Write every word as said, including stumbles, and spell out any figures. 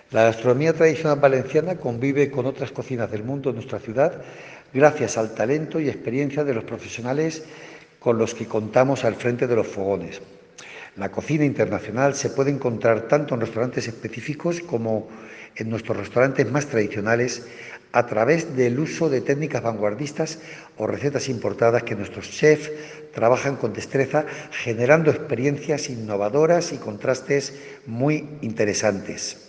La gastronomía tradicional valenciana convive con otras cocinas del mundo en nuestra ciudad gracias al talento y experiencia de los profesionales con los que contamos al frente de los fogones. La cocina internacional se puede encontrar tanto en restaurantes específicos como en nuestros restaurantes más tradicionales a través del uso de técnicas vanguardistas o recetas importadas que nuestros chefs trabajan con destreza, generando experiencias innovadoras y contrastes muy interesantes.